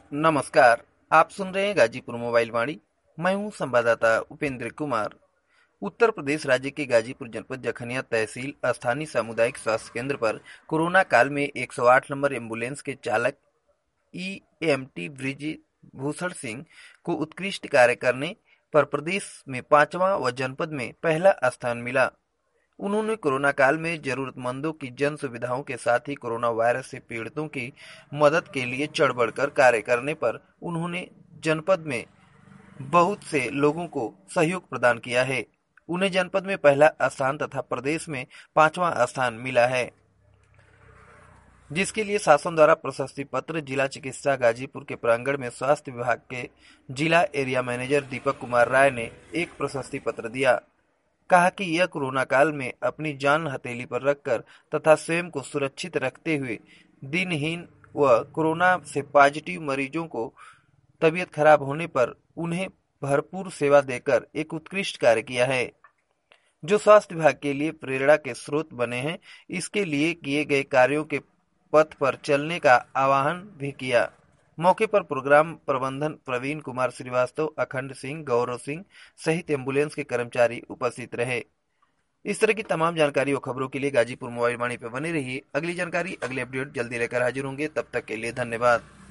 नमस्कार। आप सुन रहे हैं गाजीपुर मोबाइल वाणी। मैं हूं संवाददाता उपेंद्र कुमार। उत्तर प्रदेश राज्य के गाजीपुर जनपद जखनिया तहसील स्थानीय सामुदायिक स्वास्थ्य केंद्र पर कोरोना काल में 108 नंबर एम्बुलेंस के चालक ईएमटी ब्रिजभूषण सिंह को उत्कृष्ट कार्य करने पर प्रदेश में 5वां व जनपद में पहला स्थान मिला। उन्होंने कोरोना काल में जरूरतमंदों की जन सुविधाओं के साथ ही कोरोना वायरस से पीड़ितों की मदद के लिए चढ़ बढ़कर कार्य करने पर उन्होंने जनपद में बहुत से लोगों को सहयोग प्रदान किया है। उन्हें जनपद में पहला स्थान तथा प्रदेश में 5वां स्थान मिला है, जिसके लिए शासन द्वारा प्रशस्ति पत्र जिला चिकित्सा गाजीपुर के प्रांगण में स्वास्थ्य विभाग के जिला एरिया मैनेजर दीपक कुमार राय ने एक प्रशस्ति पत्र दिया। कहा कि यह कोरोना काल में अपनी जान हथेली पर रखकर तथा स्वयं को सुरक्षित रखते हुए दिनहीन व कोरोना से पॉजिटिव मरीजों को तबीयत खराब होने पर उन्हें भरपूर सेवा देकर एक उत्कृष्ट कार्य किया है, जो स्वास्थ्य विभाग के लिए प्रेरणा के स्रोत बने हैं। इसके लिए किए गए कार्यों के पथ पर चलने का आह्वान भी किया। मौके पर प्रोग्राम प्रबंधन प्रवीण कुमार श्रीवास्तव, अखंड सिंह, गौरव सिंह सहित एम्बुलेंस के कर्मचारी उपस्थित रहे। इस तरह की तमाम जानकारी और खबरों के लिए गाजीपुर मोबाइल वाणी पर बने रहिए। अगली जानकारी, अगले अपडेट जल्दी लेकर हाजिर होंगे। तब तक के लिए धन्यवाद।